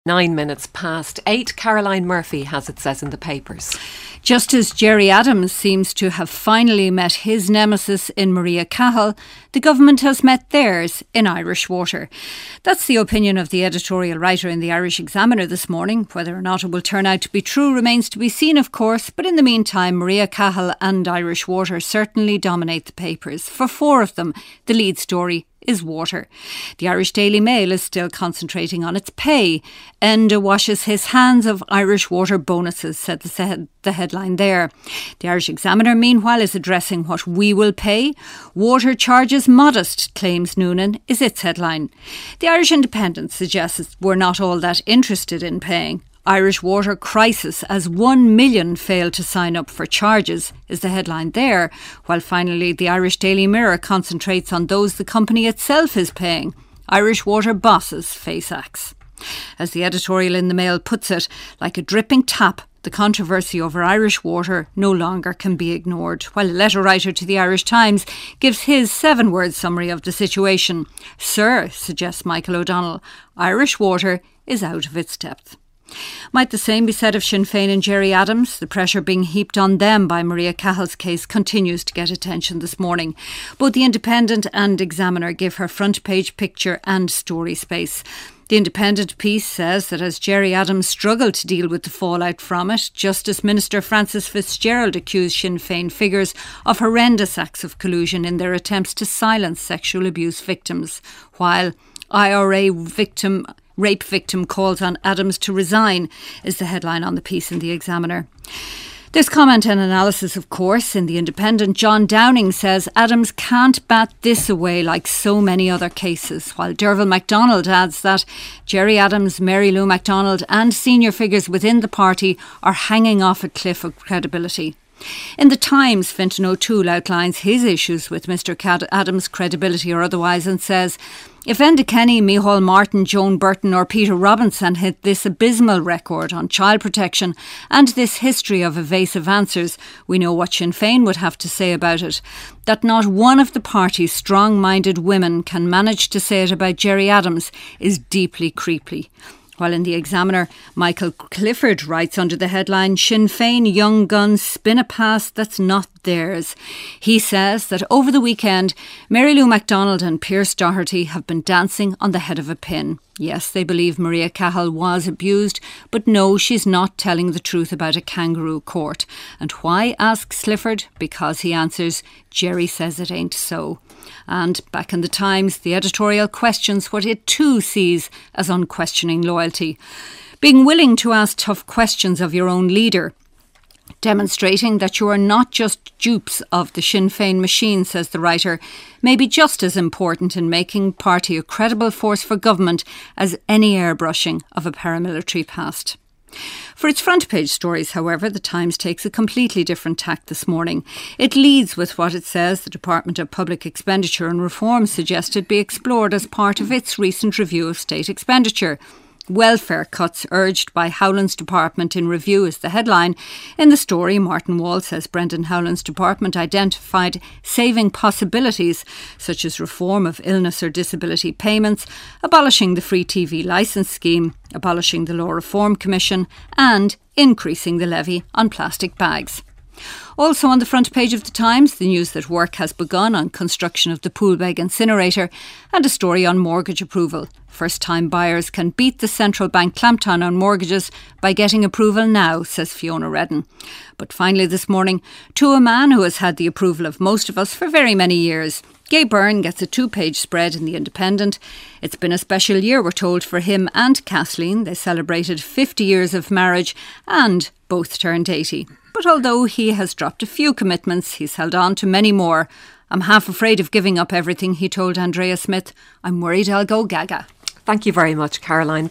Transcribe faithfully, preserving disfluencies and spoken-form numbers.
Nine minutes past eight. Caroline Murphy has it says in the papers. Just as Gerry Adams seems to have finally met his nemesis in Maria Cahill, the government has met theirs in Irish Water. That's the opinion of the editorial writer in the Irish Examiner this morning. Whether or not it will turn out to be true remains to be seen, of course, but in the meantime, Maria Cahill and Irish Water certainly dominate the papers. For four of them, the lead story is water. The Irish Daily Mail is still concentrating on its pay. Enda washes his hands of Irish Water bonuses, said the, the headline there. The Irish Examiner, meanwhile, is addressing what we will pay. Water charges modest, claims Noonan, is its headline. The Irish Independent suggests we're not all that interested in paying. Irish Water crisis as one million failed to sign up for charges is the headline there, while finally the Irish Daily Mirror concentrates on those the company itself is paying. Irish Water bosses face axe. As the editorial in the Mail puts it, like a dripping tap, the controversy over Irish Water no longer can be ignored, while a letter writer to the Irish Times gives his seven-word summary of the situation. Sir, suggests Michael O'Donnell, Irish Water is out of its depth. Might the same be said of Sinn Féin and Gerry Adams? The pressure being heaped on them by Maria Cahill's case continues to get attention this morning. Both the Independent and Examiner give her front page picture and story space. The Independent piece says that as Gerry Adams struggled to deal with the fallout from it, Justice Minister Francis Fitzgerald accused Sinn Féin figures of horrendous acts of collusion in their attempts to silence sexual abuse victims, while I R A victim Rape victim calls on Adams to resign, is the headline on the piece in the Examiner. There's comment and analysis, of course. In the Independent, John Downing says Adams can't bat this away like so many other cases, while Derval MacDonald adds that Gerry Adams, Mary Lou MacDonald and senior figures within the party are hanging off a cliff of credibility. In the Times, Fintan O'Toole outlines his issues with Mr Adams' credibility or otherwise and says, if Enda Kenny, Micheál Martin, Joan Burton or Peter Robinson hit this abysmal record on child protection and this history of evasive answers, we know what Sinn Féin would have to say about it. That not one of the party's strong-minded women can manage to say it about Gerry Adams is deeply creepy. While in the Examiner, Michael Clifford writes under the headline, Sinn Féin young guns spin a past that's not theirs. He says that over the weekend, Mary Lou MacDonald and Pearse Doherty have been dancing on the head of a pin. Yes, they believe Maria Cahill was abused, but no, she's not telling the truth about a kangaroo court. And why, asks Clifford? Because, he answers, Gerry says it ain't so. And back in the Times, the editorial questions what it too sees as unquestioning loyalty. Being willing to ask tough questions of your own leader, demonstrating that you are not just dupes of the Sinn Féin machine, says the writer, may be just as important in making party a credible force for government as any airbrushing of a paramilitary past. For its front page stories, however, the Times takes a completely different tack this morning. It leads with what it says the Department of Public Expenditure and Reform suggested be explored as part of its recent review of state expenditure. Welfare cuts urged by Howland's department in review is the headline. In the story, Martin Wall says Brendan Howland's department identified saving possibilities such as reform of illness or disability payments, abolishing the free T V licence scheme, abolishing the Law Reform Commission and increasing the levy on plastic bags. Also on the front page of the Times, the news that work has begun on construction of the Poolbeg incinerator and a story on mortgage approval. First-time buyers can beat the central bank clampdown on mortgages by getting approval now, says Fiona Redden. But finally this morning, to a man who has had the approval of most of us for very many years. Gay Byrne gets a two-page spread in The Independent. It's been a special year, we're told, for him and Kathleen. They celebrated fifty years of marriage and both turned eighty. But although he has dropped a few commitments, he's held on to many more. I'm half afraid of giving up everything, he told Andrea Smith. I'm worried I'll go gaga. Thank you very much, Caroline.